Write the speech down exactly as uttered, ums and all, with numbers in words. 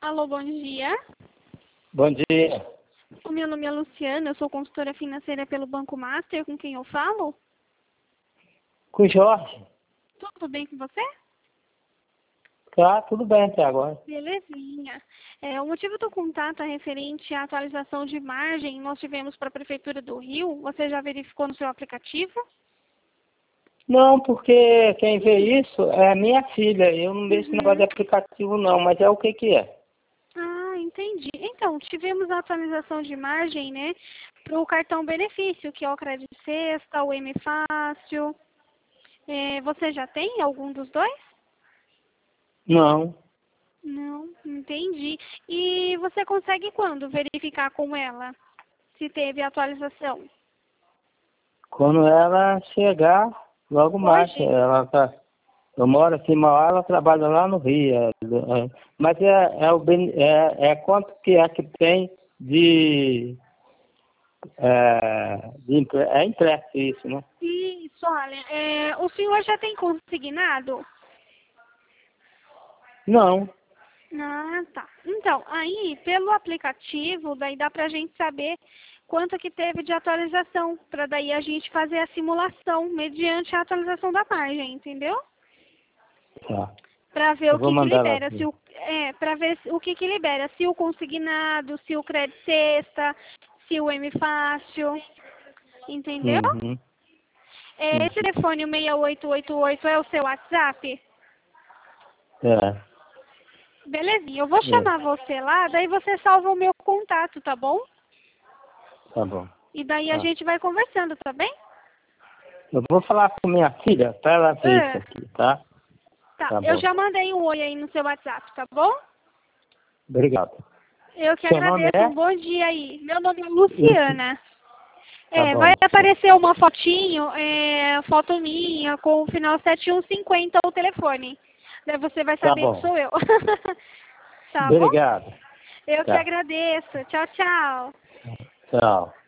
Alô, bom dia. Bom dia. O meu nome é Luciana, eu sou consultora financeira pelo Banco Master, com quem eu falo? Com o Jorge. Tudo bem com você? Tá, tudo bem até agora. Belezinha. É, o motivo do contato é referente à atualização de margem. Nós tivemos para a Prefeitura do Rio. Você já verificou no seu aplicativo? Não, porque quem vê isso é a minha filha. Eu não vejo esse negócio de Uhum. aplicativo não, mas é o que que é? Ah, entendi. Então, tivemos a atualização de margem, né, para o cartão benefício, que é o Crédito Sexta, o M Fácil. É, você já tem algum dos dois? Não. Não, entendi. E você consegue quando verificar com ela se teve atualização? Quando ela chegar, logo mais. Hoje? Ela tá. Eu moro aqui em Mauá, ela trabalha lá no Rio. É, é, mas é, é, o, bene- é, é quanto que é que tem de. É, de empre- é empréstimo isso, né? Isso, olha, é, o senhor já tem consignado? Não. Ah, tá. Então, aí, pelo aplicativo, daí dá pra gente saber quanto que teve de atualização, para daí a gente fazer a simulação mediante a atualização da margem, entendeu? Tá. Para ver Eu o vou que que mandar ela libera, se aqui. o, é, para ver se- o que que libera, se o consignado, se o crédito sexta, se o M fácil, entendeu? Uhum. É, esse Uhum. telefone o seis oito oito oito é o seu WhatsApp? É. Belezinha, eu vou É. chamar você lá, daí você salva o meu contato, tá bom? Tá bom. E daí a Tá. gente vai conversando, tá bem? Eu vou falar com minha filha para ela ver isso Ah, aqui, tá? tá, Tá eu bom. já mandei um oi aí no seu WhatsApp, tá bom? Obrigado. Eu que Seu nome agradeço, é? um bom dia aí. Meu nome é Luci- Luciana. Tá É, bom, vai Luciano. aparecer uma fotinho, é, foto minha, com o final sete um cinquenta o telefone. Daí você vai Tá saber que bom. sou eu. Tá bom? Obrigado. Eu que Tá. agradeço. Tchau, tchau. Tchau.